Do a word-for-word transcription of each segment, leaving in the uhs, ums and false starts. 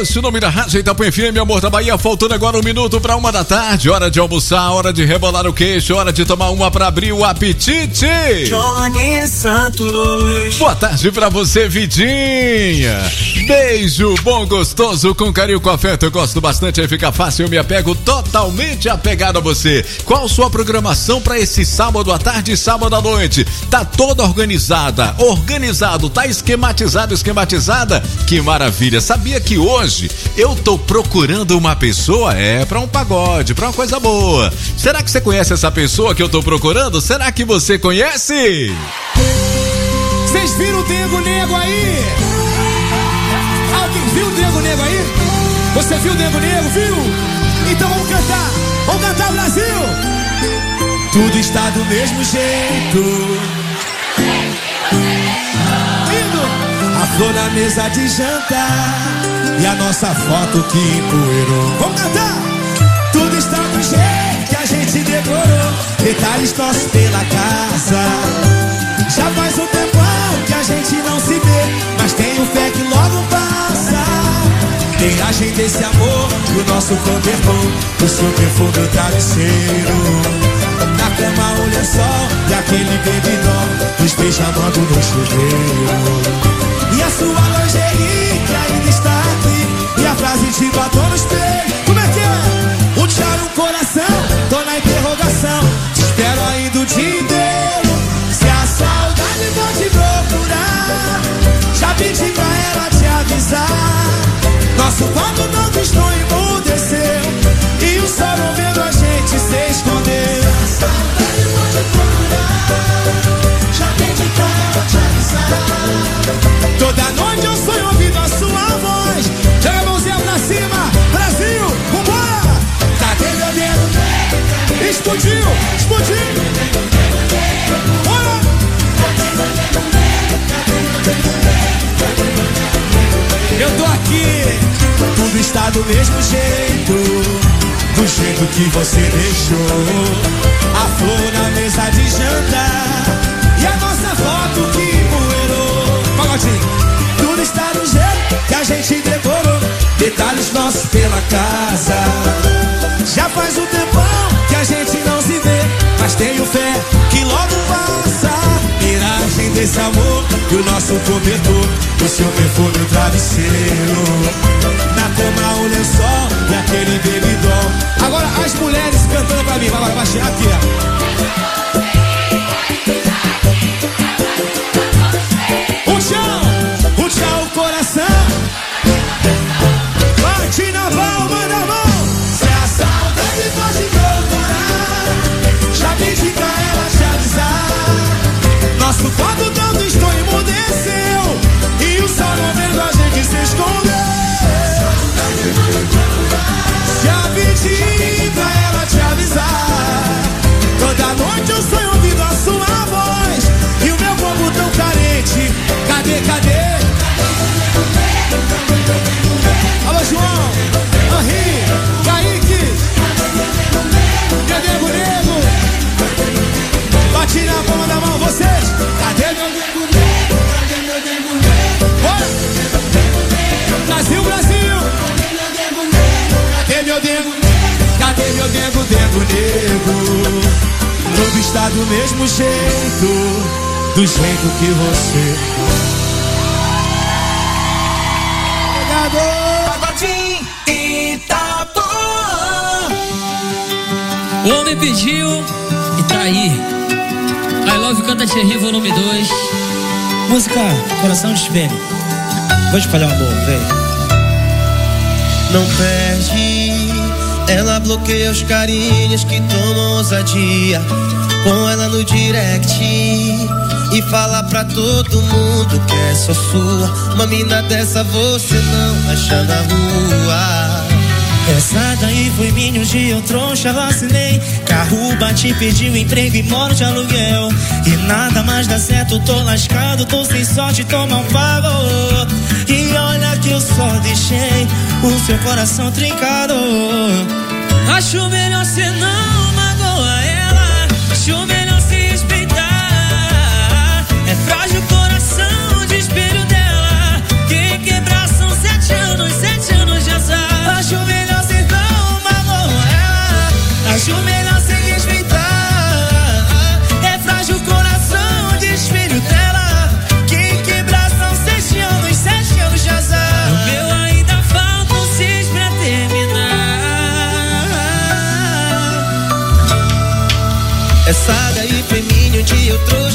Plus, o nome da rádio Itapuã F M, amor da Bahia, faltando agora um minuto para uma da tarde, hora de almoçar, hora de rebolar o queixo, hora de tomar uma para abrir o apetite. Johnny Santos. Boa tarde pra você, Vidinha. Beijo bom, gostoso, com carinho, com afeto, eu gosto bastante, aí fica fácil, eu me apego totalmente apegado a você. Qual sua programação para esse sábado à tarde e sábado à noite? Tá toda organizada, organizado, tá esquematizado, esquematizada? Que maravilha, sabia que hoje eu tô procurando uma pessoa, é, pra um pagode, pra uma coisa boa. Será que você conhece essa pessoa que eu tô procurando? Será que você conhece? Vocês viram o Dengo Nego aí? Alguém viu o Dengo Nego aí? Você viu o Dengo Nego, viu? Então vamos cantar, vamos cantar, Brasil! Tudo está do mesmo jeito. A flor na mesa de jantar e a nossa foto que empoeirou. Vamos cantar! Tudo está do jeito que a gente decorou. Detalhes nossos pela casa. Já faz um tempão que a gente não se vê, mas tenho fé que logo passa. Miragem desse amor, o nosso cobertor, o seu perfume, o travesseiro. Na cama o lençol e aquele bebidó, nos beijamando no chuveiro. E a sua lingerie que ainda está aqui, e a frase de batom no espelho. Como é que é? Um tchau no coração, tô na interrogação. Te espero ainda o dia inteiro. Se a saudade for te procurar, já pedi pra ela te avisar. Nosso quarto não piscou e emudeceu, e o sol não vendo a gente se esconder. Se a saudade for te procurar, já pedi pra ela te avisar. Toda noite eu sonho ouvindo a sua voz. Joga a mãozinha pra cima, Brasil, vambora! Cadê meu dedo? Explodiu, explodiu! Bora! Eu tô aqui. Tudo está do mesmo jeito, do jeito que você deixou. A flor na mesa de jantar e a nossa foto que empoeirou. Tudo está do jeito que a gente decorou. Detalhes nossos pela casa. Já faz um tempão que a gente não se vê, mas tenho fé que logo passa. Miragem desse amor e o nosso cobertor, o seu perfume, o travesseiro. Na cama o lençol e aquele bebidó. Agora as mulheres cantando pra mim. Vai, vai, vai, chegar aqui, ó. Um tchau, um tchau, coração. Bate na palma da mão. Se a saudade for te procurar, já pedi pra ela te avisar. Nosso quarto tanto estou emudeceu, e o sol não vendo a gente se esconder. Já pedi pra ela te avisar. Toda noite eu sonho ouvindo a sua voz, e o meu corpo tão carente. Cadê, cadê? Alô, João, Henri, Kaique, cadê o nego? Bate na palma da mão, vocês. Cadê meu nego nego? Cadê meu nego nego? Bora! Brasil, Brasil! Cadê meu nego nego? Cadê meu nego, nego, nego? Tudo está do mesmo jeito, do jeito que você. Pagodinho Itapuã. O homem pediu e tá aí. I Love Canta Thierry, volume dois. Música Coração de Espelho. Vou te falar uma boa, velho. Não perde, ela bloqueia os carinhas que tomam ousadia. Com ela no direct e fala pra todo mundo que é só sua. Uma mina dessa você não acha na rua. Essa daí foi minha, um dia eu trouxa, vacinei. Carro bati, pedi emprego e moro de aluguel. E nada mais dá certo, tô lascado, tô sem sorte, toma um pago. E olha que eu só deixei o seu coração trincado. Acho melhor cê não magoa ela, acho melhor se respeitar. É frágil o coração de espelho dela. Quem quebrar são sete anos, sete anos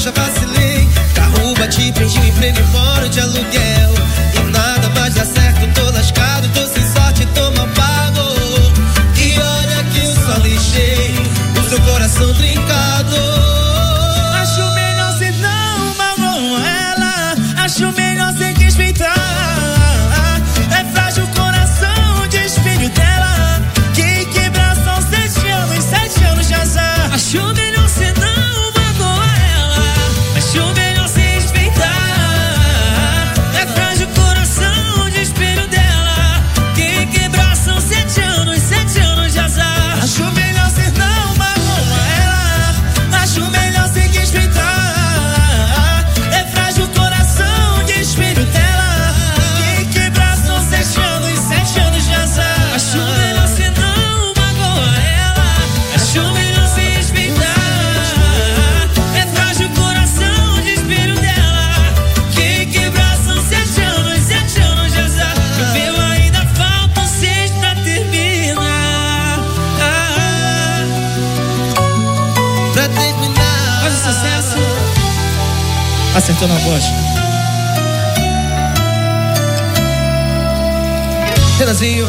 trouxa, vacilei. Carro bati, perdi o emprego e moro de aluguel. E nada mais dá certo, tô lascado, tô sem sorte, tô mal pago. E olha que eu só lixei o seu coração trincado. Acho melhor cê não magoar ela. Acho melhor cê respeitar. É frágil o coração de espelho dela. Que quebra são sete anos, sete anos de azar. Acho melhor cê não magoar ela. Acho melhor cê respeitar. É frágil o coração de espelho dela. Que quebra são sete anos, sete anos de azar. Acho melhor cê não magoar ela. Acho melhor cê respeitar. É frágil o coração de espelho dela. Que quebra são sete anos, sete anos de azar. Acho melhor cê não magoar ela. Acho melhor cê respeitar. É frágil o coração de espelho dela. Que quebra são sete anos, sete anos de azar. Meu, ainda faltam seis pra terminar. Ah, Pra terminar, faz o sucesso. Acertou na voz. Renanzinho,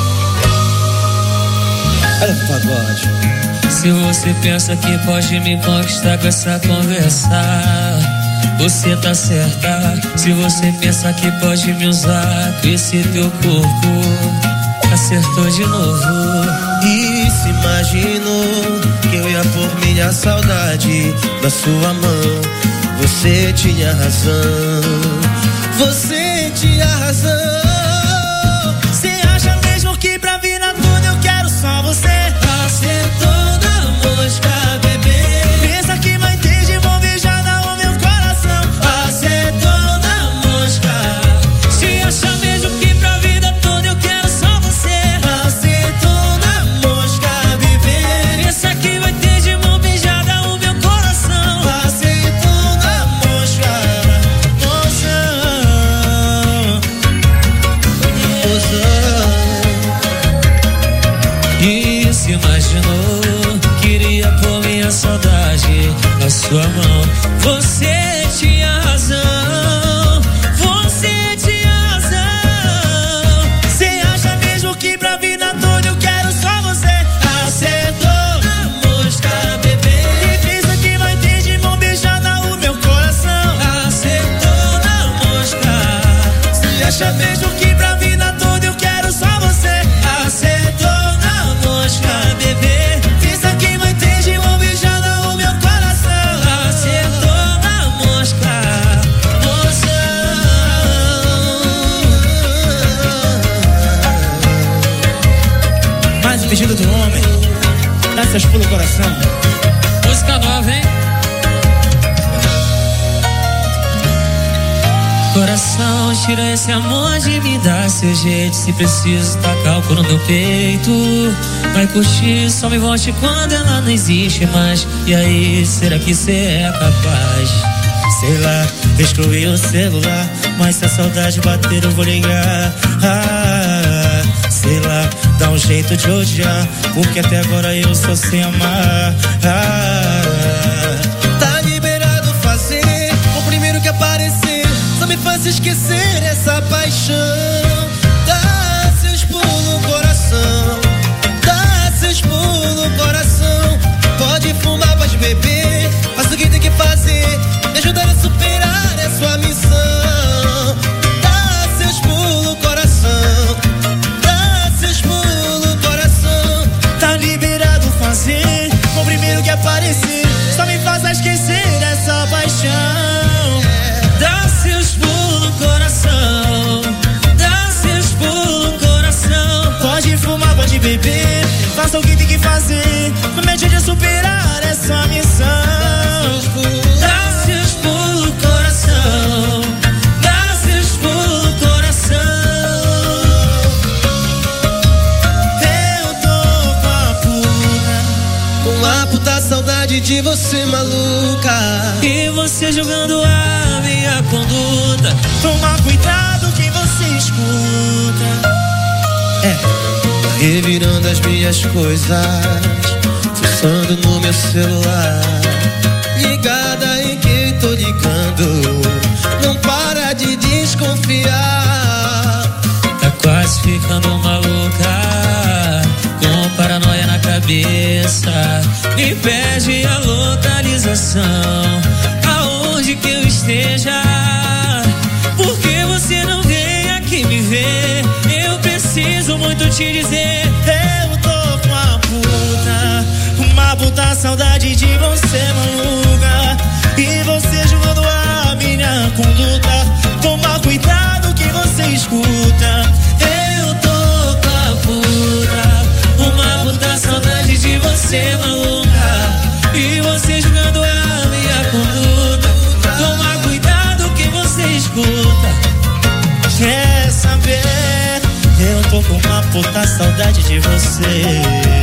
olha pro pagode. Se você pensa que pode me conquistar com essa conversa, você tá certa. Se você pensa que pode me usar com esse teu corpo, acertou de novo. E se imaginou que eu ia pôr minha saudade na sua mão. Você tinha razão, você tinha razão. Cê acha mesmo que pra vida toda eu quero só você? Acertou na mosca, bebê. Pensa que vai ter de bom beijada o meu coração. Acertou na mosca. Se acha mesmo que pra vida toda eu quero só você? Acertou na mosca, bebê. Pensa que vai ter de bom beijada o meu coração. Acertou na mosca. E se imaginou, queria pôr minha saudade na sua mão. Você tinha razão, você tinha razão. Cê acha mesmo que pra vida toda eu quero só você? Acertou na mosca, bebê. E pensa que vai ter de bom beijada o meu coração. Acertou na mosca. Cê acha mesmo que pra vida toda eu quero só você? Acertou na mosca, bebê. Pensa que vai ter de bom beijada o meu coração. Acertou na mosca. Mas o pedido do homem dá seus pulos no coração. Música nova, hein? Coração, tira esse amor de mim, dá seu jeito. Se preciso, tá cálculo no meu peito. Vai curtir, só me volte quando ela não existe mais. E aí, será que cê é capaz? Sei lá, excluí o celular, mas se a saudade bater eu vou ligar. Ah, sei lá, dá um jeito de odiar, porque até agora eu só sei amar. Ah, Tá liberado fazer o primeiro que aparecer. Só me faz esquecer essa paixão. Dá seus pulos, coração. Dá seus pulos, coração. Pode fumar, pode beber. Faz o que tem que fazer. Me ajudar a superar é sua missão. Dá seus pulos, coração. Dá seus pulos, coração. tá liberado fazer o primeiro que aparecer. Só me faz esquecer essa paixão. Dá seus pulos, coração. Dá seus pulos, coração. Pode fumar, pode beber. Faça o que tem que fazer. Não me ajude a superar essa missão. Dá seus pulos, coração. Dá seus pulos, coração. Eu tô com a puta, Com a puta saudade de você, maluca. E você julgando a minha conduta. toma cuidado quem você escuta. É, tá revirando as minhas coisas, fuçando no meu celular. Ligada em que me pede a localização, aonde que eu esteja. Por que você não vem aqui me ver? Eu preciso muito te dizer. Eu tô com uma puta, uma puta saudade de você, maluca. E você julgando a minha conduta. Toma cuidado que você escuta. Eu tô com a puta, uma puta saudade de você, maluca. E você julgando a minha conduta. Toma cuidado que você escuta. Quer saber? Eu tô com uma puta saudade de você.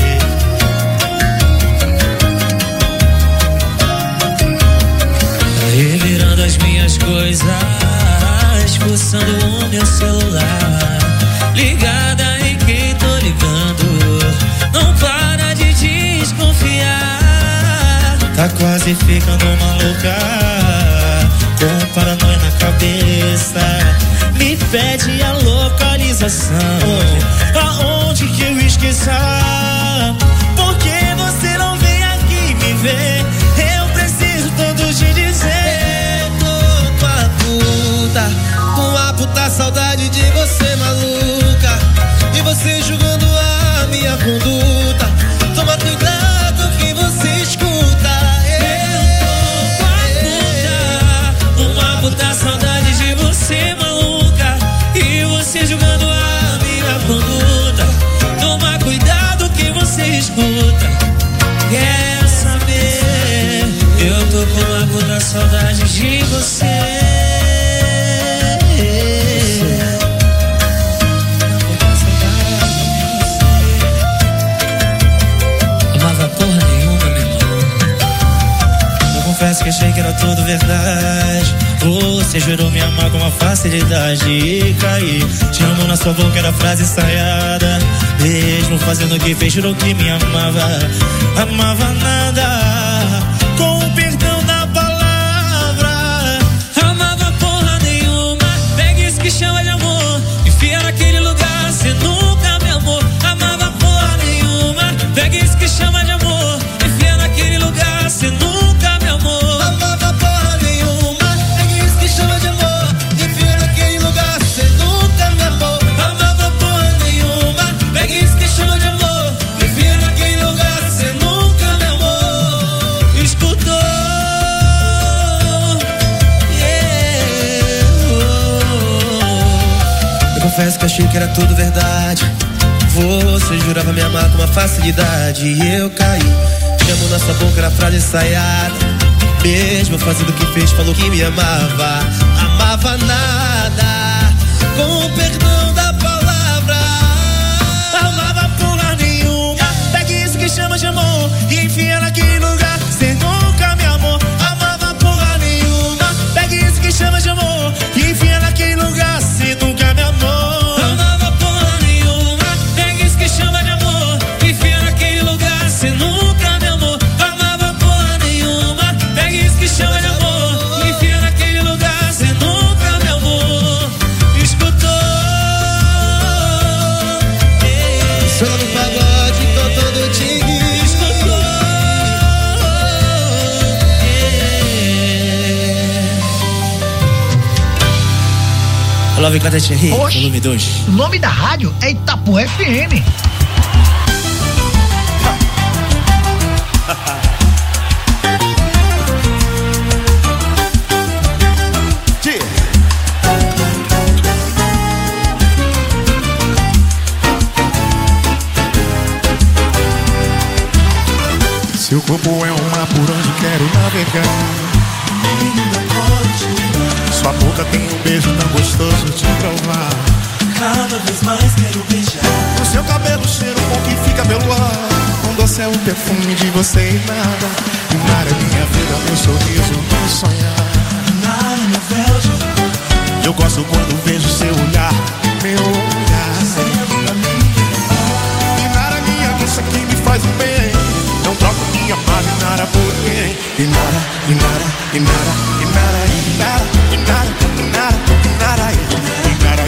Revirando as minhas coisas, fuçando o meu celular. Ligada em quem tô ligando, não para de desconfiar. Tá quase ficando maluca, com paranoia na cabeça. Me pede a localização, aonde que eu esqueça. Por que você não vem aqui me ver? Eu preciso tanto te dizer. Eu tô com a puta, com a puta saudade de você, maluca. E você julgando a minha conduta. Toma cuidado que você escuta. Eu tô com a puta, uma puta saudade de você, maluca. E você julgando a minha conduta. Toma cuidado que você escuta. Quer saber? Eu tô com uma puta saudade de você. Amava porra nenhuma, meu irmão. Eu confesso que achei que era tudo verdade. Você jurou me amar com uma facilidade. E caí, te amo na sua boca, era frase ensaiada. Mesmo fazendo o que fez, jurou que me amava. Amava nada, com o perdão da palavra. Amava porra nenhuma. Pega isso que chama de amor, enfia naquele lugar, cê nunca me amou. Amava porra nenhuma. Pega isso que chama de amor, enfia naquele lugar, cê nunca me amou. Amava porra nenhuma, é isso que chama de amor. Enfia naquele lugar, cê nunca me amou. Amava porra nenhuma. Pega isso que chama de amor, enfia naquele lugar, cê nunca me amou. Escutou? Yeah. Eu confesso que achei que era tudo verdade. Você jurava me amar com uma facilidade. E eu caí, te amo na sua boca, era frase ensaiada. Mesmo fazendo o que fez, falou que me amava. Amava nada, com o perdão da palavra. Amava porra nenhuma, pega isso que chama de amor e enfia naquele lugar, cê nunca me amou. Amava porra nenhuma, pega isso que chama de amor e enfia naquele lugar, cê nunca me amou. Amava porra nenhuma. Pega isso que chama de amor, enfia naquele lugar, cê nunca me amou. Amava porra nenhuma. Pega isso que chama de amor, enfia naquele lugar, cê nunca me amou. Escutou? Yeah. Só no pagode, tô todo tigre. Escutou? Yeah. Love Cadete Henrique, Oxe. volume dois. O nome da rádio é Itapu F M. Seu corpo é um mar por onde quero navegar. Sua boca tem um beijo tão gostoso de provar. Cada vez mais quero beijar. O seu cabelo cheiro bom que fica pelo ar. Um doce é o perfume de você e nada. E nada é minha vida, meu sorriso, meu sonhar. Nada meu véu de amor. Eu gosto quando vejo seu olhar, meu olhar. E nada minha moça que me faz o bem. Não troco minha paz e nada por ninguém. E nada, e nada, e nada, e nada, e nada, e nada, e nada, e nada, e nada,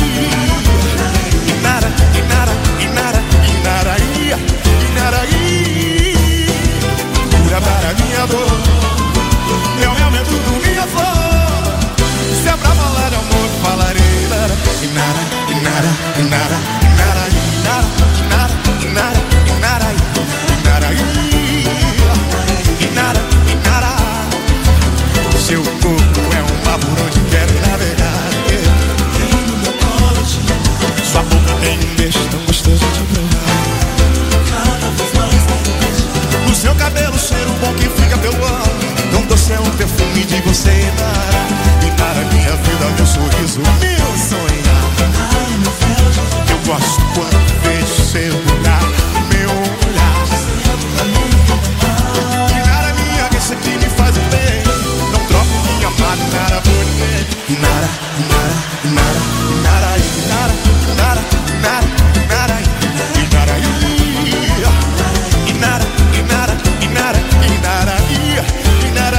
e nada, e nada, e nada, e nada, e nada, ei, Nara. Inara, minha vida, meu sorriso, meu sonhar. Eu gosto quando vejo seu olhar, meu olhar. Inara, minha cabeça que me faz bem. Não troco minha amada, Inara, por ninguém. Inara, Inara, Inara, Inara, Inara, Inara, Inara, Inara, Inara, Inara, Inara, Inara, Inara, Inara,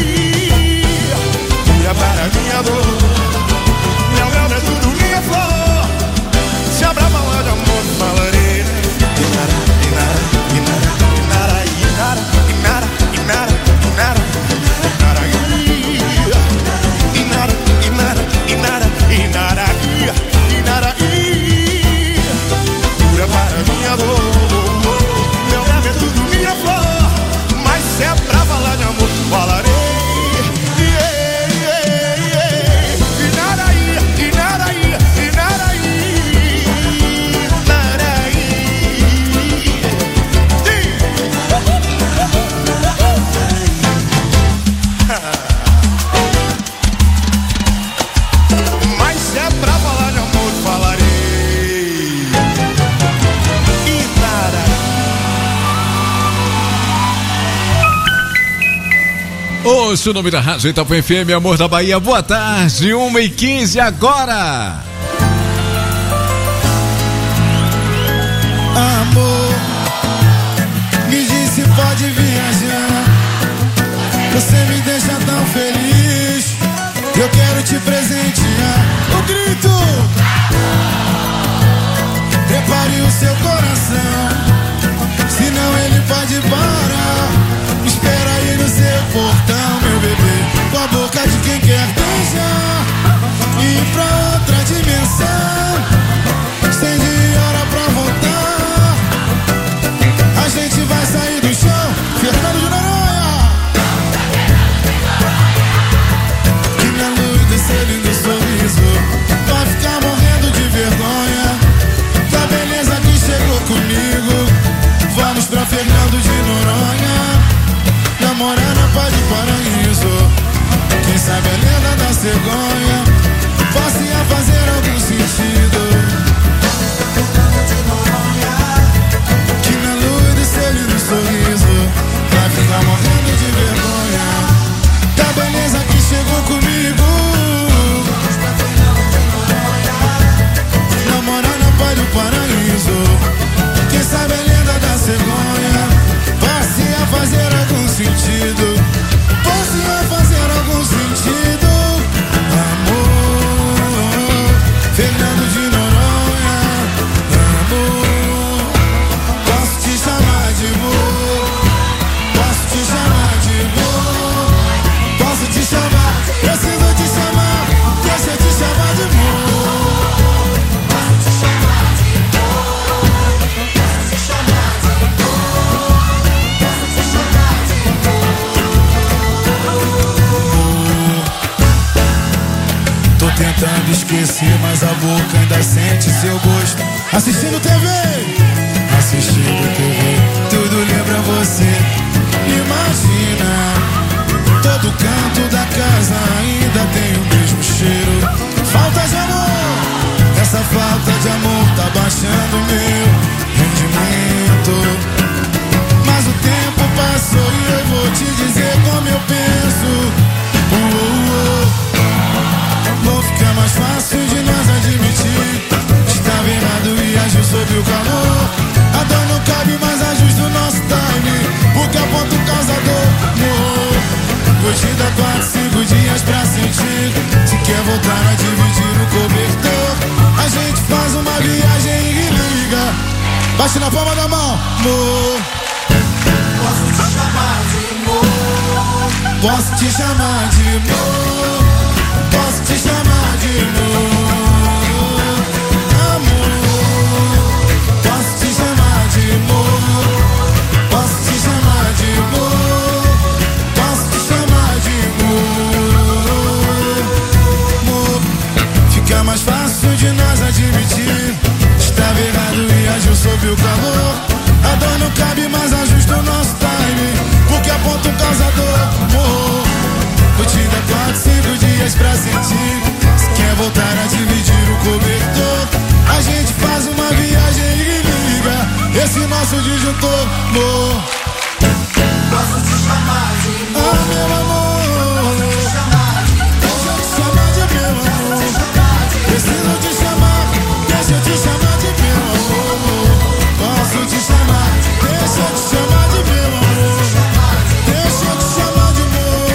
cura para minha dor. Meu mel é tudo minha flor. Se abra a mala de amor, falarei. Inara, Inara, Inara, Inara, Inara, Inara, Inara, Inara, Inara, Inara, Inara, Inara, Inara, cura para minha dor. Meu mel é tudo minha flor. Mas se é pra falar de amor, falarei. Ouça o nome da Rádio Itapuã F M, Amor da Bahia. Boa tarde, uma e quinze agora. Amor, me disse pode viajar. Você me deixa tão feliz. Eu quero te presentear. O grito. Prepare o seu coração, senão ele pode parar. Espera aí no seu portão, meu bebê, com a boca de quem quer beijar. E ir pra outra dimensão, sem de hora pra voltar. A gente vai sair do chão, Fernando de Noronha. Que minha luz desse lindo sorriso vai ficar morrendo de vergonha da beleza que chegou comigo. Vamos pra Fernando de Noronha, namorar na paz de paraíso. Quem sabe a lenda da cegonha possa ia fazer algum sentido. Que na luz do seu lindo sorriso vai ficar morrendo de vergonha da beleza que chegou comigo. Namorar na paz do paraíso. Quem sabe a lenda da cegonha possa ia fazer algum sentido. Posso ia fazer algum sentido. Amor, Fernando de Noronha. Amor, posso te chamar de amor. Posso te chamar de amor. Posso te chamar, preciso te chamar. Deixa eu te chamar de amor. Posso te chamar de amor. Posso te chamar de amor. Posso te chamar de amor. Tô tentando esquecer, mas a boca ainda sente seu gosto. Assistindo T V, assistindo T V, tudo lembra você. Imagina, todo canto da casa ainda tem o mesmo cheiro. Falta de amor, essa falta de amor tá baixando meu rendimento. Mas o tempo passou e eu vou te dizer como eu penso. Uh, uh, uh. Vou ficar mais fácil de nós admitir. Estava errado e agiu sob o calor. A dor não cabe, mas ajusta o nosso time, porque aponta o causador. Oh, vou te dar quatro, cinco dias pra sentir. Se quer voltar a dividir o cobertor, a gente faz uma viagem e liga. Bate na palma da mão, amor. Posso te chamar de amor. Posso te chamar de amor. Posso te chamar de amor. Amor. Posso te chamar de amor. Posso te chamar de amor. Posso te chamar de amor. Amor. Fica mais fácil de nós admitir. Estava errado e agiu sob o calor. A dor não cabe, mas ajusta o nosso time, porque aponta um causador. Amor. Vou te dar quase sinto, amor. Posso te chamar de Ah, meu amor. Deixa eu te chamar de meu amor. Preciso te chamar, deixa eu te chamar de meu amor. Posso te chamar, deixa eu te chamar de meu amor. Deixa eu te chamar de amor.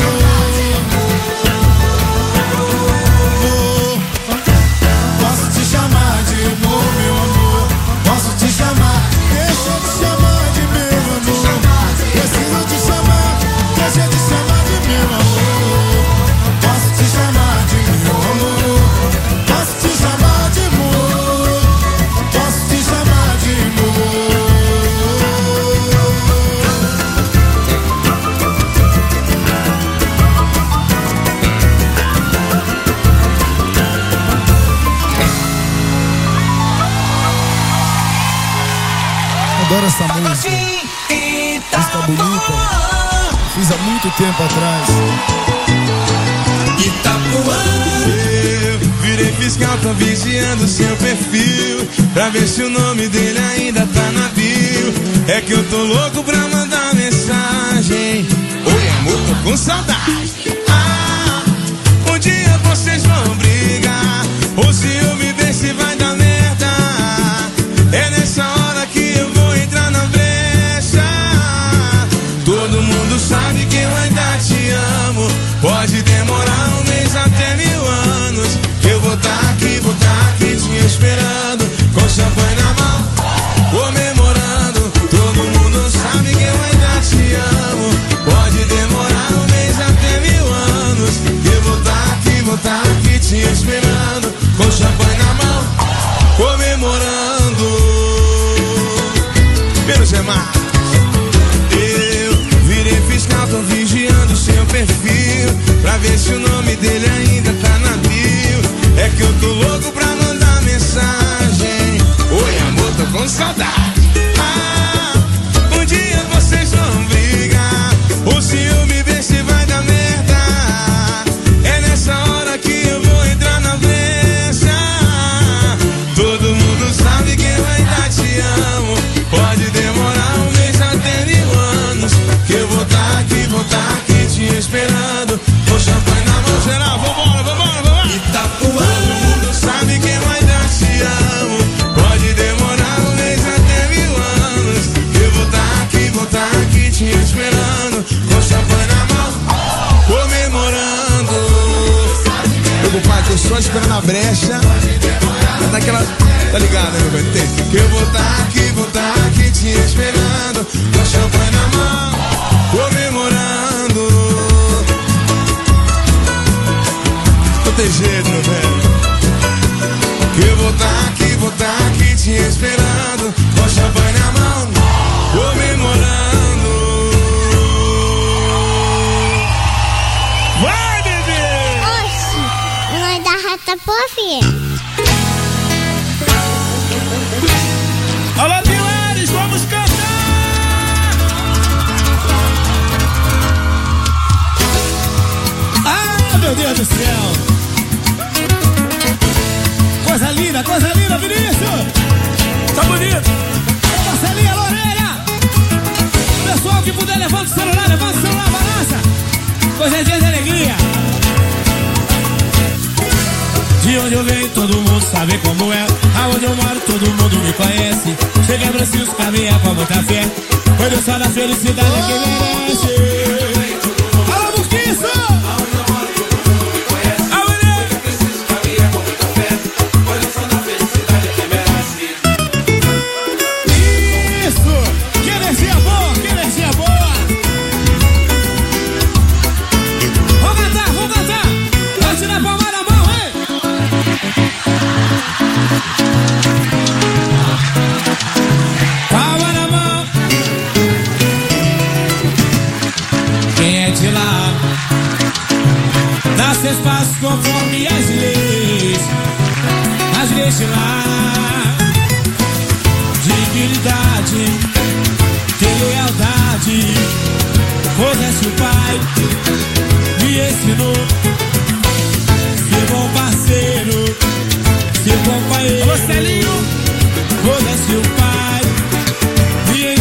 Posso te chamar de amor, meu amor. Posso te chamar, deixa eu te chamar de meu amor. Preciso te chamar, deixa eu te chamar de meu amor. Posso te chamar de meu amor. Posso te chamar de amor. Posso te chamar de amor. Adoro essa música. Música bonita. Fiz há muito tempo atrás. Itapuã. Eu virei fiscal, tô vigiando seu perfil pra ver se o nome dele ainda tá na bio. É que eu tô louco pra mandar mensagem. Oi amor, tô com saudade. Ah, um dia vocês vão brigar. Ou se eu me ver se vai dar merda. É nessa hora que eu vou entrar na brecha. Todo mundo sabe que eu ainda te amo. Pode demorar um mês até mil anos. Eu vou tá aqui, vou tá aqui te esperando, com champanhe na mão, comemorando. Todo mundo sabe que eu ainda te amo. Pode demorar um mês até mil anos. Eu vou tá aqui, vou tá aqui te esperando, com champanhe na mão, comemorando. Menos é mais. Eu virei fiscal, tô vigiando seu perfil pra ver se o nome dele ainda tá na bio. É que eu tô louco pra mandar mensagem. Oi amor, tô com saudade. Ah, um dia vocês vão brigar. Ou se eu me ver se vai dar merda. É nessa hora que eu vou entrar na brecha. Todo mundo sabe que eu ainda te amo. Pode demorar um mês até mil anos. Que eu vou tá aqui, vou tá aqui te esperando, com champanhe na mão. Geral, vambora, vambora, vambora. Itapuã. Todo mundo sabe que eu ainda te amo. Pode demorar um mês até mil anos. Eu vou tá aqui, vou tá aqui te esperando, com champanhe na mão, comemorando. Meu compadre, tô só esperando a brecha. Daquela, tá ligado, né, meu velho? Tem. Que eu vou tá aqui, vou tá aqui te esperando, com champanhe na mão, comemorando. Não tem jeito, meu velho. Que eu vou tá aqui, vou tá aqui te esperando, com champanhe na mão, comemorando. Vai, bebê! Oxi, nós da Rata Puff. Alô, Pilares, vamos cantar! Ah, meu Deus do céu! Coisa linda, coisa linda, Vinícius! Tá bonito! Marcelinha, Lorena! Pessoal que puder, levanta o celular, levanta o celular, balança! Coisa é dia de alegria! De onde eu venho, todo mundo sabe como é. Aonde eu moro, todo mundo me conhece. Cheguei a Francisco, caminha com muita fé. Foi Deus só da felicidade oh! que merece. Alô, Burquiço! Aonde eu moro, todo mundo me conhece. Aonde eu preciso, caminha com muita fé. Foi Deus só da felicidade que merece. Isso! Que energia boa, que energia boa! Vamos cantar, vamos cantar! Vai tirar a palma na mão, hein? Palma na mão. Quem é de lá? Dá seu espaço conforme as leis. As leis de lá. Dignidade, ter lealdade. Pois é se o pai me ensinou. Ser bom parceiro, ser companheiro. Marcelinho, pois é se o pai me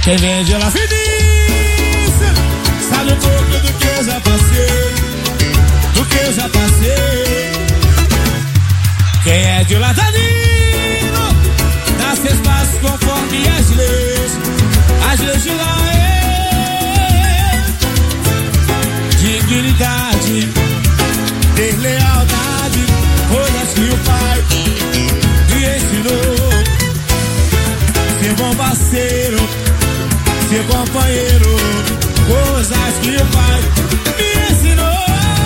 Quem vende ela finíssima sabe um pouco do que eu já passei, do que eu já passei. Quem é de ladadinho dá seus passos conforme as leis, as leis de lá é dignidade, ter lealdade, coisas que o pai me ensinou. Ser bom parceiro, ser companheiro, coisas que o pai me ensinou.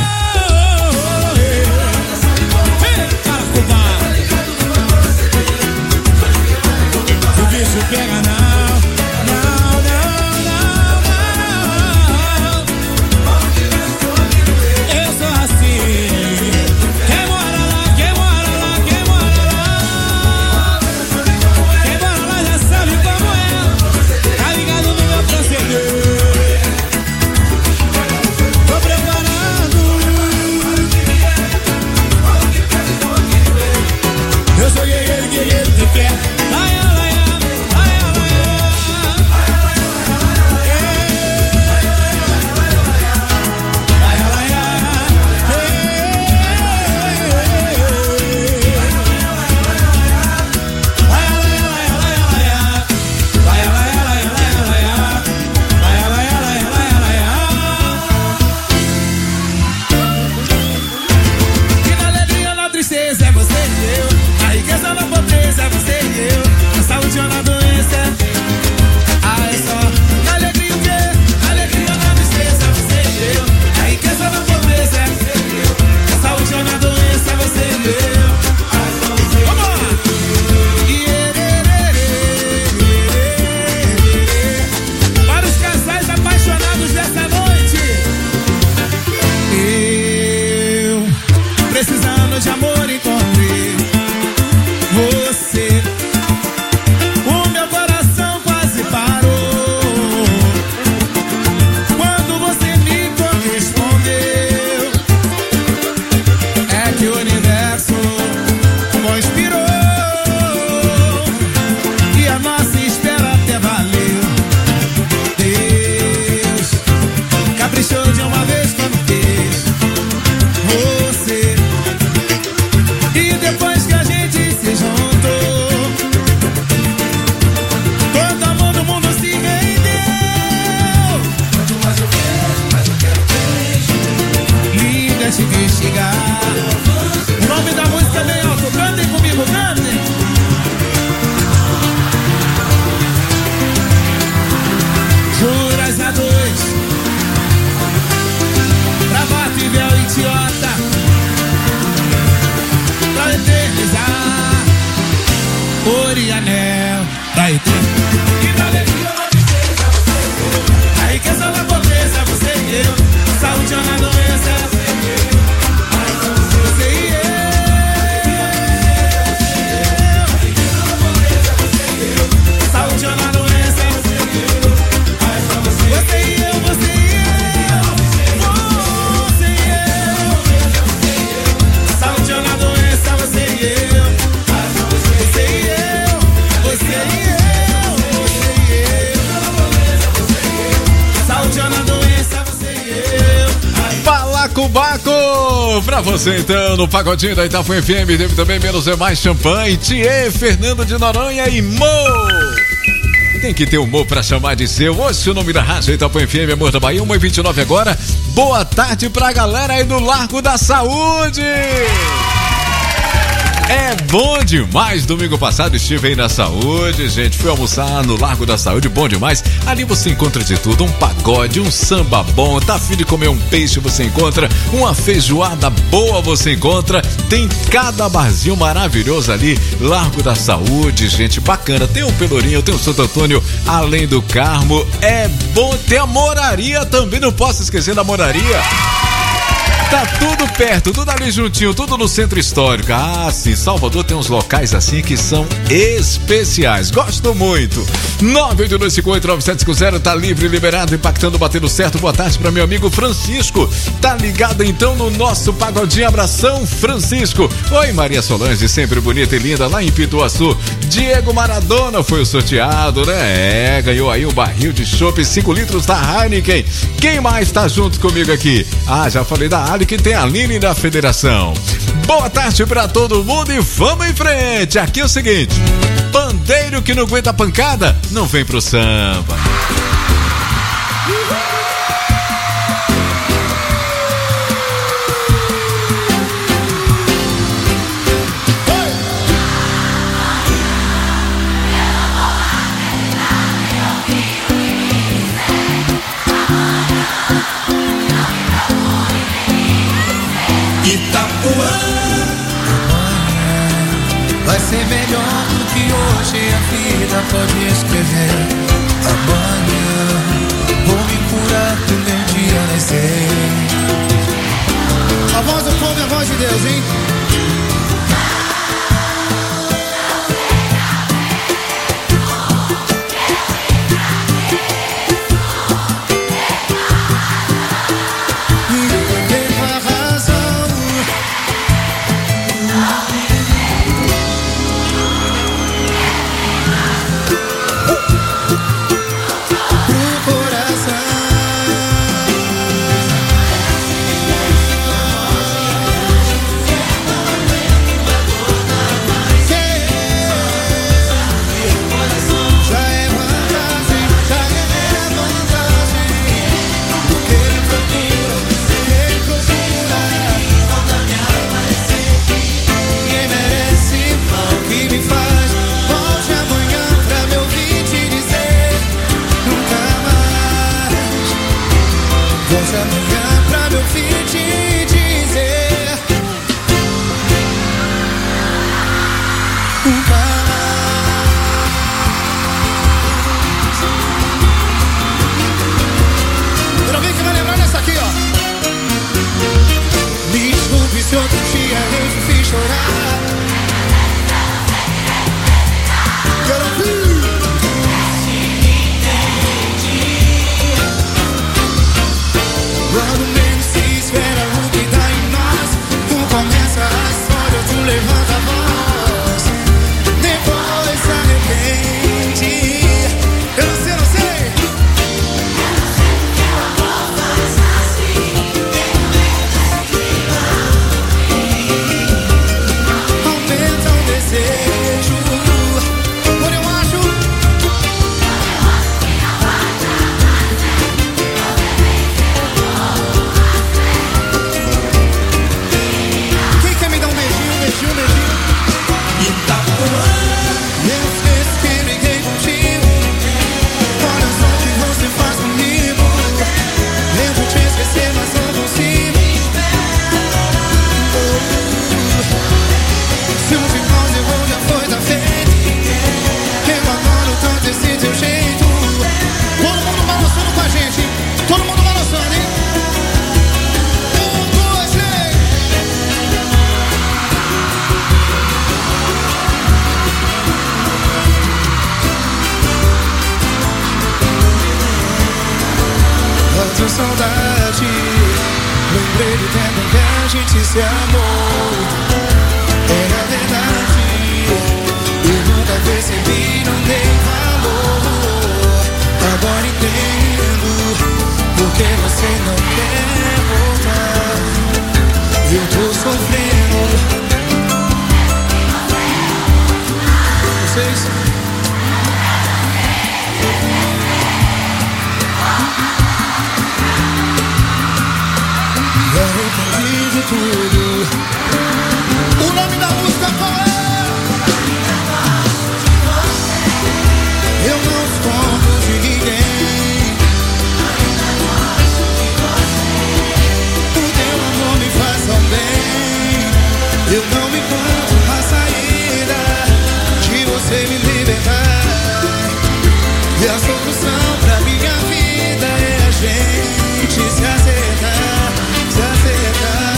O bicho pega não, não, não, não, não. Eu sou assim. Quem mora lá, quem mora lá, quem mora lá, quem mora lá já sabe como é. Tá ligado no meu proceder. Tô preparado. Eu sou guerreiro, guerreiro de pé. Ai, ai, ai, ai, ai, e na alegria, na tristeza é você e eu. A riqueza na pobreza é você e eu. Na saúde ou na doença. Ah, é só. Na alegria o quê? Na alegria, na tristeza é você e eu. A riqueza na pobreza é você e eu. Na saúde ou na doença é você e eu. Vamos lá! Para os casais apaixonados dessa noite, eu, precisando de amor, encontrei você. O meu coração quase parou quando você me correspondeu. É que o universo conspirou e a nossa espera até valeu. Deus caprichou de uma vez quando fez você. E depois que a gente se juntou, todo amor do mundo se rendeu. Quanto mais eu quero, mais eu quero beijo. Linda te investigar. O nome da música é bem alto. Cantem comigo, cantem. Juras a dois, bravata e véu idiota, pra eternizar, ouro e anel, pra eternizar. E na alegria, na tristeza, você e eu. A riqueza na pobreza, você e eu. A saúde ou na doença, você e eu. Você e eu. A riqueza na pobreza, você e eu. A saúde ou na doença, você e eu. Você e eu, você e eu. Você e eu. Saúde ou na doença, você e eu. Você e eu. Você e eu. Você e eu. Saúde ou na doença, você e eu. Balacobaco! Pra você então, no Pagodinho da Itapuã F M, teve também Menos é Mais Champanhe, Thier, Fernando de Noronha e Mo. Tem que ter humor pra chamar de seu. Hoje o nome da rádio Itapuã F M, Amor da Bahia, uma e vinte e nove agora. Boa tarde pra galera aí do Largo da Saúde. É bom demais. Domingo passado estive aí na Saúde, gente. Fui almoçar no Largo da Saúde, bom demais. Ali você encontra de tudo, um pagode, um samba bom. Tá afim de comer um peixe, você encontra. Uma feijoada boa, você encontra. Tem cada barzinho maravilhoso ali. Largo da Saúde, gente, bacana. Tem o Pelourinho, tem o Santo Antônio, além do Carmo. É bom. Tem a Moraria também, não posso esquecer da Moraria. Tá tudo perto, tudo ali juntinho, tudo no centro histórico. Ah, sim, Salvador tem uns locais assim que são especiais. Gosto muito. nove oito dois cinco oito nove sete cinco zero tá livre, liberado, impactando, batendo certo. Boa tarde para meu amigo Francisco. Tá ligado então no nosso pagodinho. Abração, Francisco. Oi, Maria Solange, sempre bonita e linda lá em Pituaçu. Diego Maradona foi o sorteado, né? É, ganhou aí um barril de chopp, cinco litros da Heineken. Quem mais tá junto comigo aqui? Ah, já falei da Ali, que tem a Aline da Federação. Boa tarde pra todo mundo e vamos em frente. Aqui é o seguinte: pandeiro que não aguenta pancada, não vem pro samba. Vai ser melhor do que hoje, a vida pode escrever. Amanhã vou me curar do meu dia nascer. A voz do povo é a voz de Deus, hein? Saudade, lembrei do tempo em que a gente se amou. Era verdade, eu nunca percebi, não dei valor. Agora entendo porque você não quer voltar. Eu tô sofrendo. Vocês eu arrependi de tudo. O nome da música qual é? Eu não escondo de ninguém. O teu amor me faz tão bem. Eu não me encontro a saída de você me libertar. E a solução pra minha vida é a gente se acertar. Se acertar.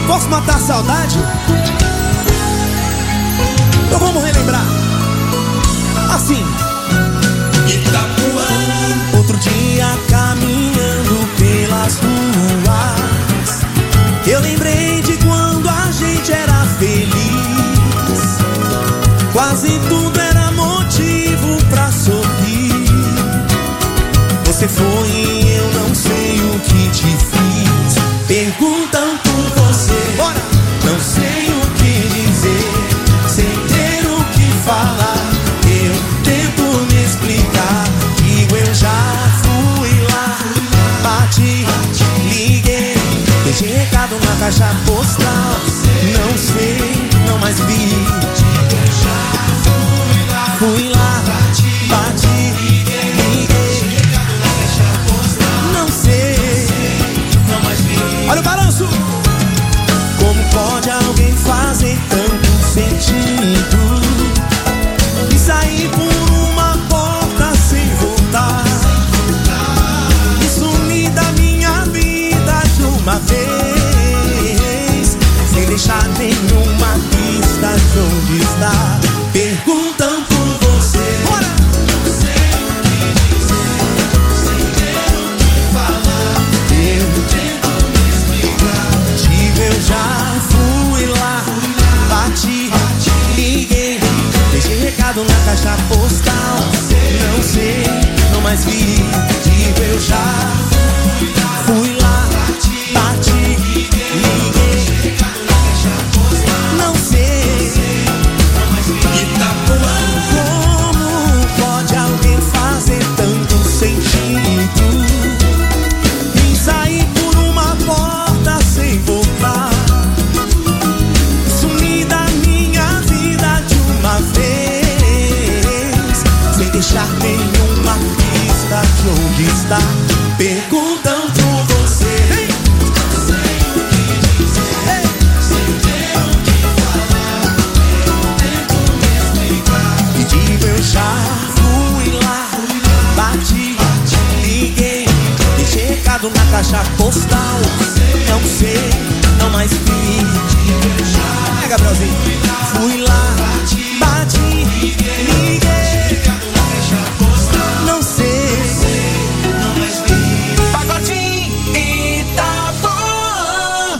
Posso matar a saudade? Então vamos relembrar. Assim. Itapuã. Outro dia caminhando pelas ruas, eu lembrei de quando a gente era feliz. Quase tudo era motivo pra sorrir. Você foi e eu não sei o que te fiz. Perguntam por você, bora! Não sei o que dizer, sem ter o que falar. Eu tento me explicar, digo eu já fui lá. Bati, liguei, deixei recado na caixa postal. Não sei, não mais vi. Fui lá, bati, liguei, não sei, não mais vi. Olha o balanço! Como pode alguém fazer tanto sentido e sair por uma porta sem voltar e sumir da minha vida de uma vez, sem deixar nenhuma pista de onde está? Perguntam por você, bora! Não sei o que dizer, sem ter o que falar. Eu tento me explicar, digo eu já fui lá. Bati, liguei, deixei recado na caixa postal. Não sei, não mais vi. Digo eu já fui lá. Bati, liguei, não sei. Como pode alguém fazer tanto sentido e sair por uma porta sem voltar, sumir da minha vida de uma vez, sem deixar nenhuma pista de onde está? Perguntam por você. Hey! Não sei o que dizer, hey! Sem ter o que falar. Eu tento me explicar e digo eu já fui lá. Bati, liguei, deixei recado na caixa postal. Não sei, não mais vi. É, Gabrielzinho. Fui lá, bati, liguei, não sei, não mais vi. Pagodinho Itapuã.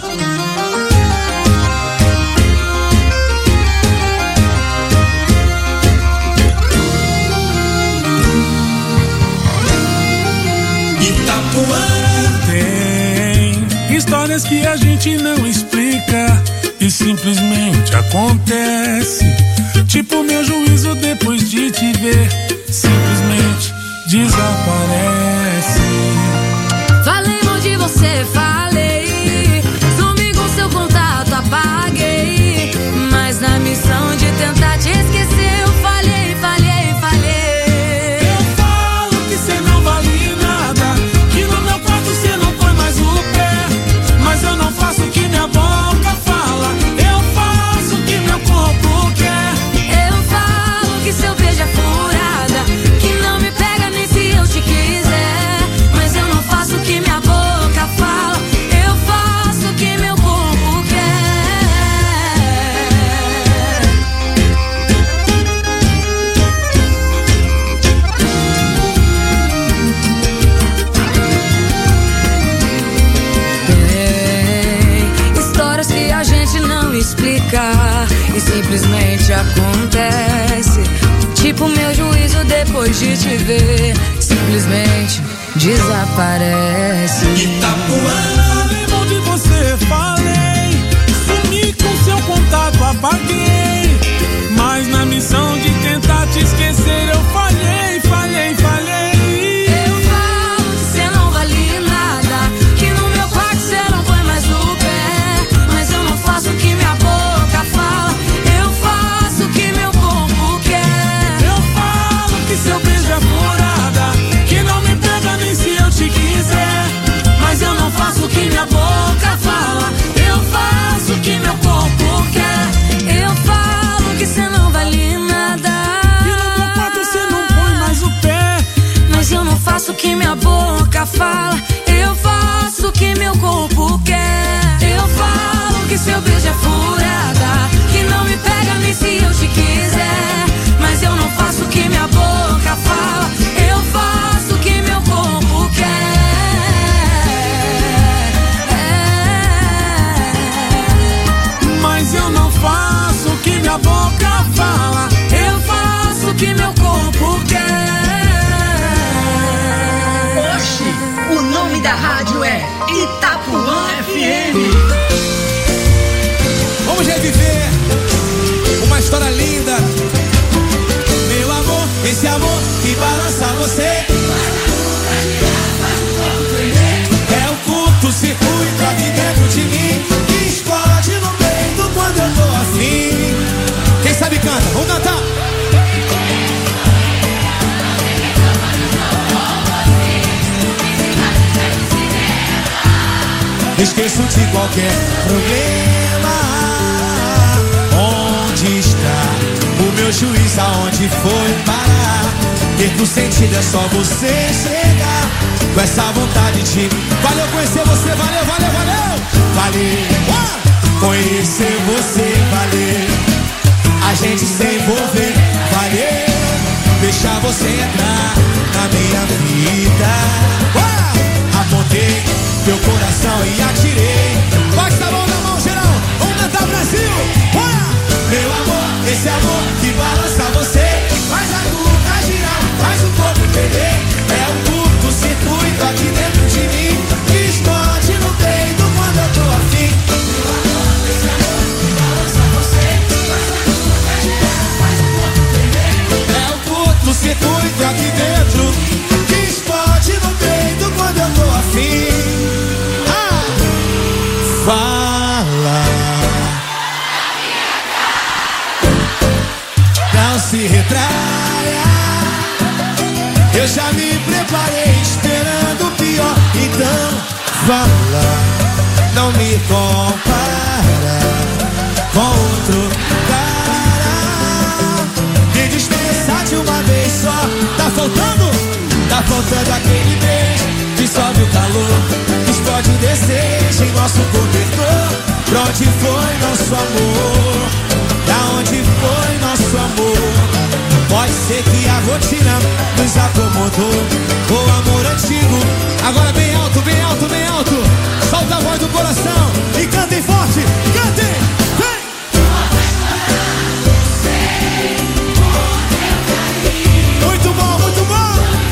Itapuã. Tem histórias que a gente não explica e simplesmente acontece. Tipo meu juízo depois de te ver, simplesmente desaparece. Falei mal de você, falei. Sumi com seu contato, apaguei. Mas na missão de tentar te esquecer, eu falhei, falhei, falhei. Eu falo que cê não vale nada, que no meu quarto cê não põe mais o pé. Mas eu não faço o que minha boca fala, eu faço o que meu corpo quer. Eu falo que seu beijo é furada, que não me pega nem se eu te quiser. Mas eu não faço o que minha boca fala, eu faço o que meu corpo quer. Tem histórias que a gente não explica e simplesmente acontece. Tipo meu juízo depois de te ver, simplesmente desaparece. Itapuã. Lembro de você, falei. Sumi com seu contato, apaguei. Mas na missão de tentar te esquecer, eu falhei, falhei, falhei. Eu falo que cê não vale nada, que no meu quarto cê não põe mais o pé. Mas eu não faço o que minha boca fala, eu faço o que meu corpo quer. Eu falo que seu beijo é furada, que não me pega nem se eu te quiser. Mas eu não faço o que minha boca fala, eu faço o que meu corpo quer. Eu falo que cê não vale nada, E no meu quarto cê não põe mais o pé. mas eu não faço o que minha boca fala, eu faço o que meu corpo quer. Eu falo que você. É o curto-circuito aqui dentro de mim que explode no peito quando eu tô afim. Quem sabe canta, vamos cantar. Esqueço de qualquer problema. Onde está o meu juiz? Aonde foi parar? Perco sentido, é só você chegar com essa vontade de... Valeu conhecer você, valeu, valeu, valeu. Valeu, ah! Conhecer você, valeu. A gente se envolver, valeu. Deixar você entrar na minha vida. Ah! Apontei meu coração e atirei. Basta a mão na mão, geral. Vamos cantar, Brasil. Ah! Meu amor, esse amor que balança você, faz a curva girar, faz o corpo perder. É um curto-circuito aqui dentro de mim que explode no peito quando eu tô afim. Meu amor, esse amor que balança você, faz a curva girar, faz o corpo perder. É um curto-circuito aqui dentro que explode no peito quando eu tô afim. Ah! Fala. Não se retraia. Eu já me preparei esperando o pior. Então fala. Não me compara com outro cara. Me dispensa de uma vez só. Tá faltando? Tá faltando aquele beijo que sobe o calor, que explode o desejo em nosso cobertor. Pra onde foi nosso amor? Da onde foi nosso amor? Pode ser que a rotina nos acomodou. O amor antigo, agora bem alto, bem alto, bem alto. Solta a voz do coração e cantem forte, cantem, vem! Muito bom, muito bom!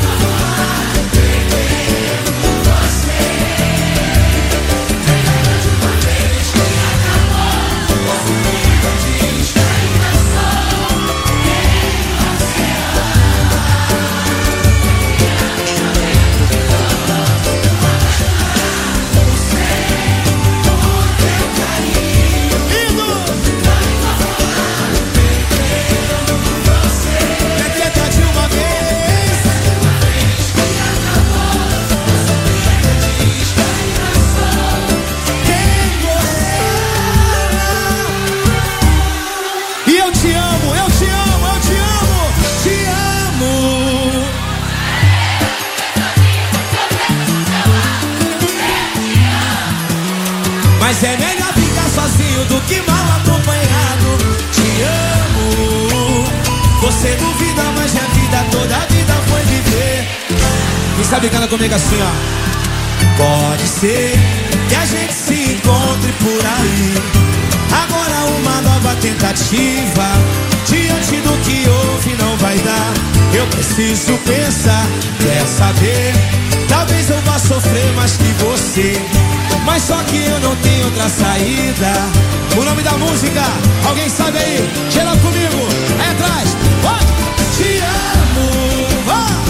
Mas é melhor ficar sozinho do que mal acompanhado. Te amo. Você duvida, mas minha vida toda a vida foi viver. Quem sabe canta comigo assim, ó. Pode ser que a gente se encontre por aí. Agora uma nova tentativa. Diante do que houve não vai dar. Eu preciso pensar, quer saber? Talvez eu vá sofrer mais que você, mas só que eu não tenho outra saída. O nome da música, alguém sabe aí? Geral comigo, aí atrás. Oh! Te amo. Oh!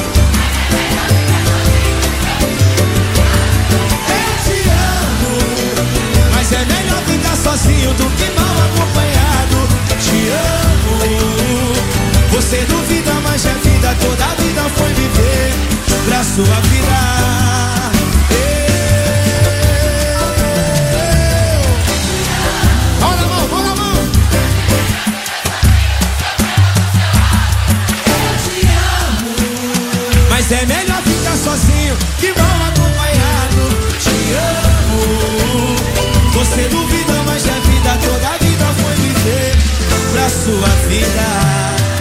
Eu te amo. Mas é melhor ficar sozinho do que mal acompanhado. Te amo. Você duvida, mas a vida toda a vida foi viver pra sua vida. Mas é melhor ficar sozinho que mal acompanhado. Te amo. Você duvida, mas a vida toda a vida foi viver pra sua vida.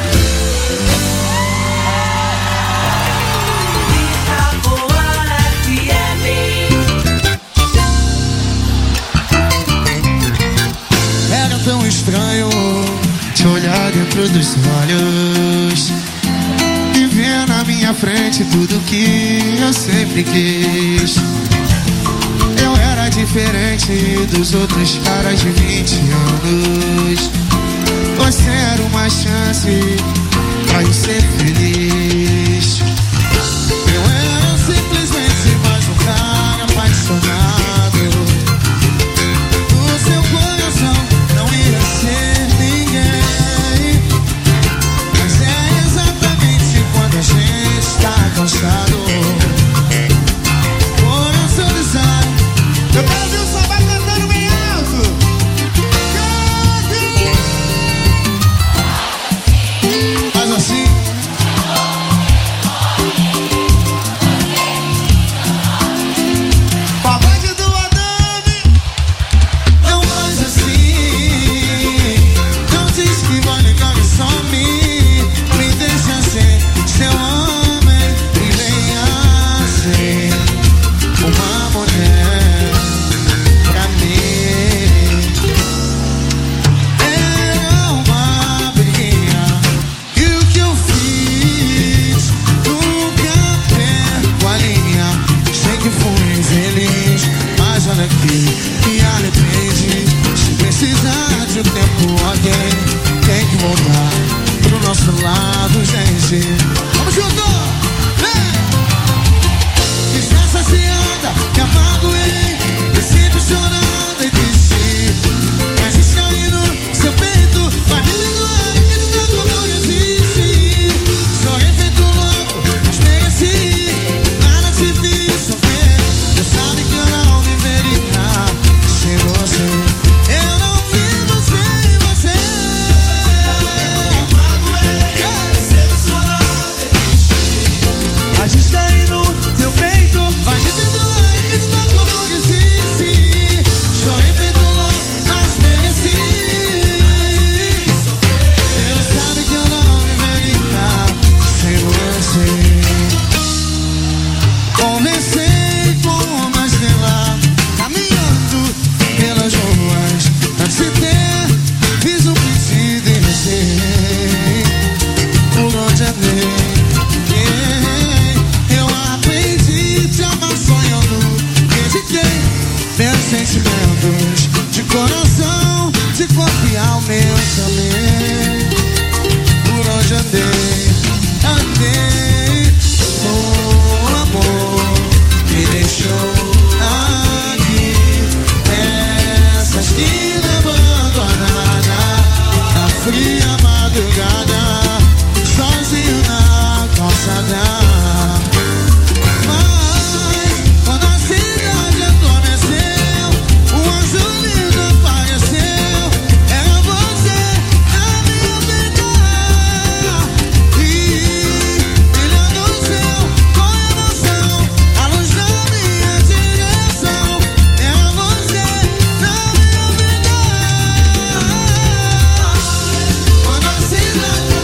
Era tão estranho te olhar dentro dos olhos e ver na minha frente tudo que eu sempre quis. Eu era diferente dos outros caras de vinte anos. Você era uma chance pra eu ser feliz. o alguém tem que voltar pro nosso lado, gente. Vamos junto! Vem! Licença se anda, que amagoei, me sinto chorando e triste. Mas está aí no seu peito, vai me doar, que tanto não existe. Sonhei feito louco, mas mereci. Nada te fiz sofrer. Você sabe que eu não viveria sem você. Eu não vivo sem você. A gente tá aí no teu peito, vai me perdoar, que está como existe. Chorei feito louco, mas mereci. Você sabe que eu não viveria sem você. Comecei com uma estrela, caminhando pelas ruas. Antes de ter, fiz um pedido e não sei por onde andei. Eu aprendi a te amar sonhando, acreditei meus sentimentos de coração, de confiar o meu também. Por onde andei, andei, o amor me deixou aqui, essa esquina abandonada, na fria madrugada, sozinho na calçada. Mas quando a cidade adormeceu, um anjo lindo apareceu. Era você na minha vida. E brilhando o céu com emoção, a luz da minha direção. Era você na minha vida. Quando a cidade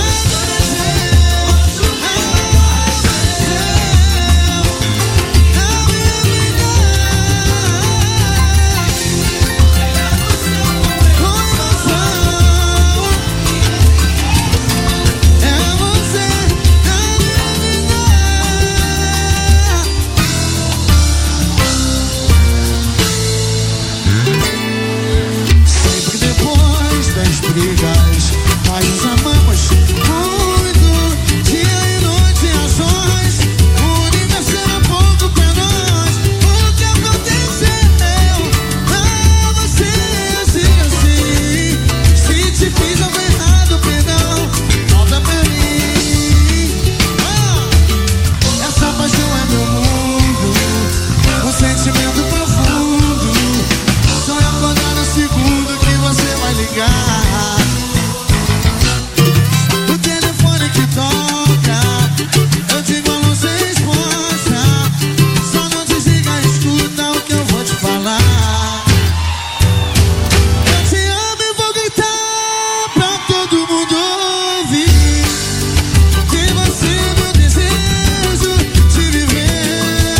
sempre depois das brigas, nós nos amamos muito, dia e noite às horas. O universo era pouco pra nós. O que aconteceu? Ah, você assim, assim. Se te fiz algo errado, perdão, volta pra mim. Ah, essa paixão é meu mundo, um sentimento profundo. Só eu acordar no segundo que você vai ligar. O telefone que toca, eu digo a não ser resposta. Só não desliga, escuta o que eu vou te falar. Eu te amo e vou gritar pra todo mundo ouvir que você é meu desejo de viver.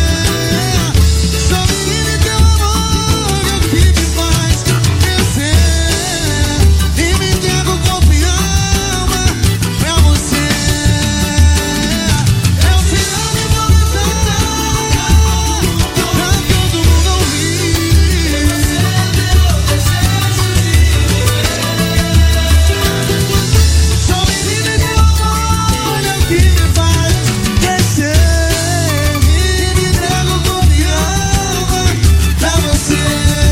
Sou menino e teu amor é o que me faz crescer. E me entrego com alma pra você. Eu te amo e vou gritar pra todo mundo ouvir. Sou menino e teu amor é o que me faz crescer. E me entrego com alma pra você.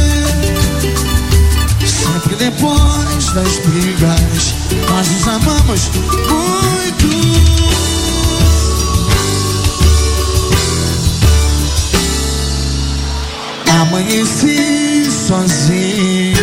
Sempre depois das brigas, nós nos amamos muito. Amanheci sozinho.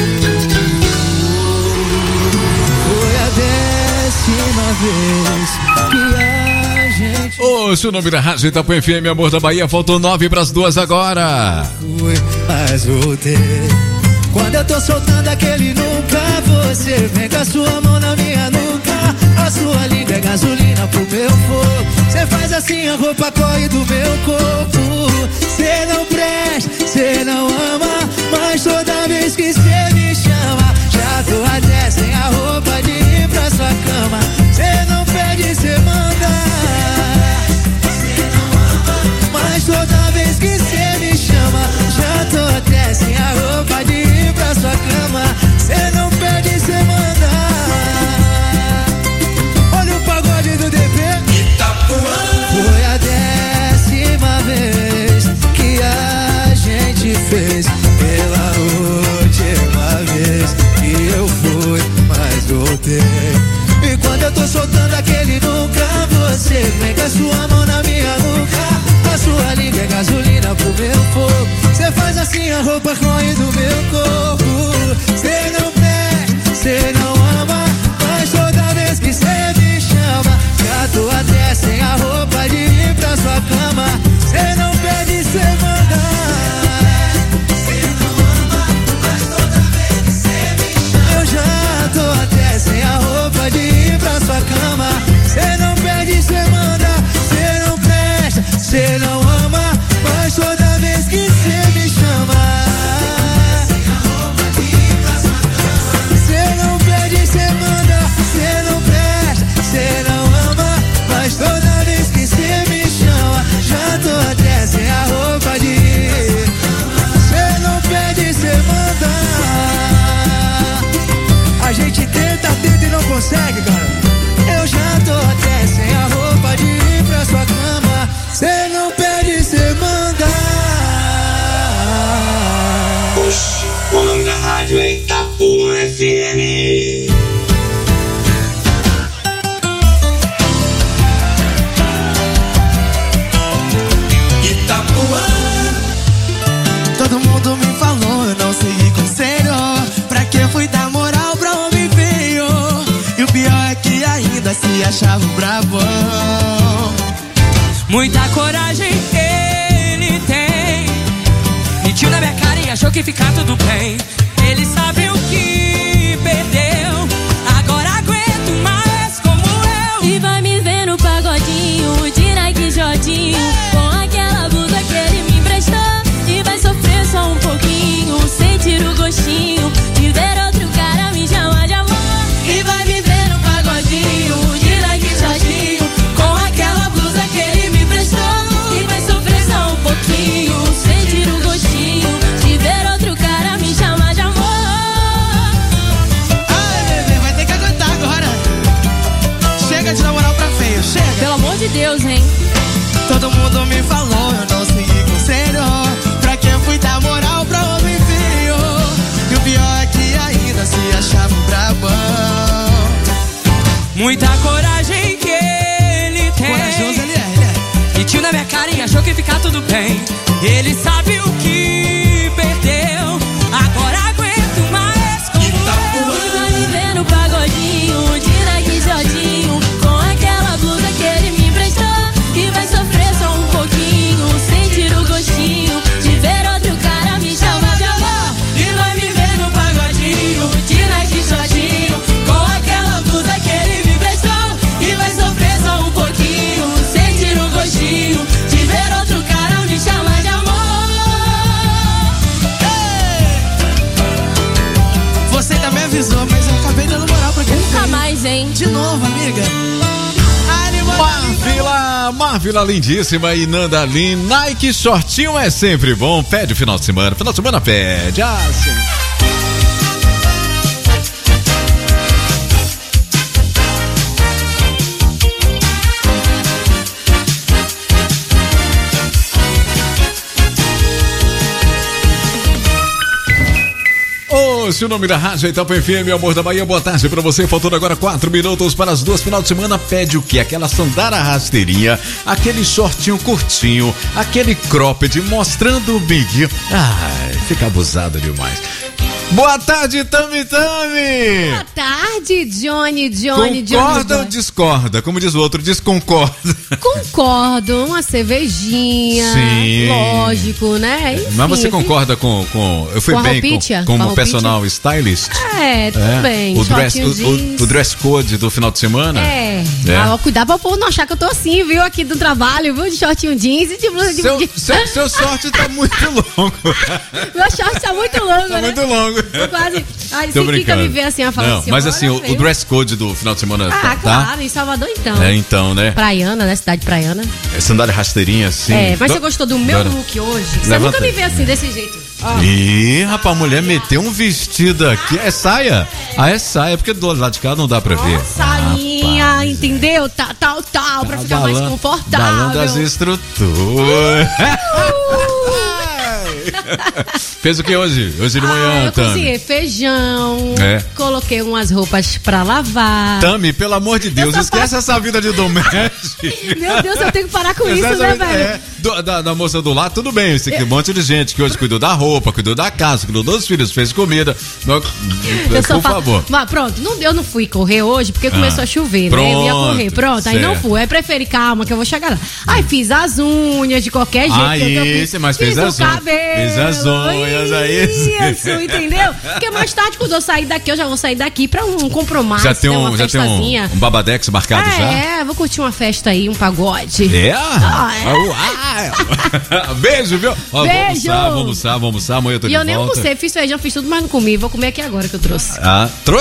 Foi a décima vez que a gente Ô, seu nome da Rádio Itapuã F M, Amor da Bahia, faltou nove pras duas agora. foi, mas voltei. Quando eu tô soltando aquele nunca, você vem com a sua mão na minha nuca. A sua língua é gasolina pro meu fogo. Cê faz assim, a roupa corre do meu corpo. Cê não presta, cê não ama, mas toda vez que cê me chama, já tô até sem a roupa de ir pra sua cama. Cê não pede, cê manda. Cê não ama, mas toda vez que cê me chama, já tô até sem a roupa de ir pra sua cama. Cê não pede, se achava o brabão. Muita coragem ele tem. Mentiu na minha cara e achou que fica tudo bem. Ele sabe o que perdeu. Agora aguento mais como eu. E vai me ver no pagodinho de Nike Jodinho, com aquela blusa que ele me emprestou. E vai sofrer só um pouquinho, sentir o gostinho de ver outro cara me chamar de amor. E vai me ver no pagodinho de Nike Jodinho, com aquela blusa que ele me emprestou. E vai sofrer só um pouquinho, sentir o gostinho de ver outro cara me chamar de amor. Ai, bebê, vai ter que aguentar agora. Chega de namorar pra feio, chega. Pelo amor de Deus, hein? Todo mundo me falou, eu não segui conselho. Pra que eu fui dar moral pra homem feio? E o pior é que ainda se achava um brabão. Muita coragem que ele tem. Corajoso ele é, ele é. Mentiu na minha cara e achou que ficar tudo bem. Ele sabe o que perdeu. Agora aguento mais como eu. E vai me ver no pagodinho de Nike Jodinho, com aquela blusa que ele me emprestou. E vai sofrer só um pouquinho, sentir o gostinho de ver outro cara me chamar de amor. E vai me ver no pagodinho de Nike Jodinho, com aquela blusa que ele me emprestou. E vai sofrer só um pouquinho, sentir o gostinho de ver outro cara me chamar de amor. Você também avisou, mas eu acabei dando moral pra quem Nunca fez. mais, hein? De novo, amiga. Marvila, Marvila lindíssima e Nanda Lin. Nike shortinho é sempre bom. Pede o final de semana. Final de semana pede. Ah, sim. Se o nome da rádio é Itapuã F M, Amor da Bahia, boa tarde pra você. Faltando agora quatro minutos para as duas. Final de semana pede o quê? Aquela sandália rasteirinha, aquele shortinho curtinho, aquele cropped mostrando o big. Ai, fica abusado demais. Boa tarde, Tami Tami! Boa tarde, Johnny, Johnny, Johnny. Concorda ou discorda? Como diz o outro, desconcorda. Concordo, uma cervejinha. Sim. Lógico, né? Enfim, Mas você eu fui- concorda com, com. Eu fui Com a bem roupinha? com, Com a como roupinha? personal stylist? É, tudo É. bem. O dress, shortinho o, jeans. o, o dress code do final de semana? É. É. Ah, cuidar pra o povo não achar que eu tô assim, viu? Aqui do trabalho, viu? De shortinho jeans e de blusa de. Seu, de- seu, seu short tá muito longo. Meu short tá muito longo, Tá né? muito longo. Tô quase. Ai, Tô se fica me ver assim, ela fala Não, assim. mas olha, assim, o, o veio. dress code do final de semana Ah, tá? claro, em Salvador então. É, então, né? Praiana, né? Cidade praiana. É sandália rasteirinha, assim. É, mas Do- você gostou do meu Dora. look hoje? Você Levanta nunca me aí. vê assim, desse jeito. Ó. Ih, rapaz, a mulher meteu um vestido aqui. É saia? Ah, é saia, porque do lado de cá não dá pra ver. Sainha, entendeu? Tal, tal, tal, pra ficar mais Balan- confortável. Balando as estruturas. Fez o que hoje? Hoje de manhã, Ah, eu Tami? cozinhei feijão, É. coloquei umas roupas pra lavar. Tami, pelo amor de Deus, só esquece essa vida de doméstica. Meu Deus, eu tenho que parar com isso, né, Exatamente, velho? é. Do- da, da moça do lado, tudo bem. Esse aqui, um monte de gente que hoje cuidou da roupa, cuidou da casa, cuidou dos filhos, fez comida. Não, Eu só por falo- favor. Mas pronto, não, eu não fui correr hoje porque começou Ah, a chover, né? Eu ia pronto, correr, pronto. Aí não certo. fui. Aí preferi, calma, que eu vou chegar lá. Aí fiz as unhas de qualquer jeito. Aí, que eu fiz, você- mas fiz fez o as unhas. cabelo. Fez as unhas, aí. Isso, entendeu? Porque mais tarde, quando eu sair daqui, eu já vou sair daqui pra um compromisso. Já tem né, um, uma já tem um, festazinha. um babadex marcado já? É, vou curtir uma festa aí, um pagode. É? Ah, é. Uau. Beijo, viu? Ó, Beijo. Vamos almoçar, vamos almoçar, vamos almoçar. Amanhã eu tô E de eu nem volta. almocei, fiz feijão, fiz tudo, mas não comi. Vou comer aqui agora que eu trouxe. Ah, trouxe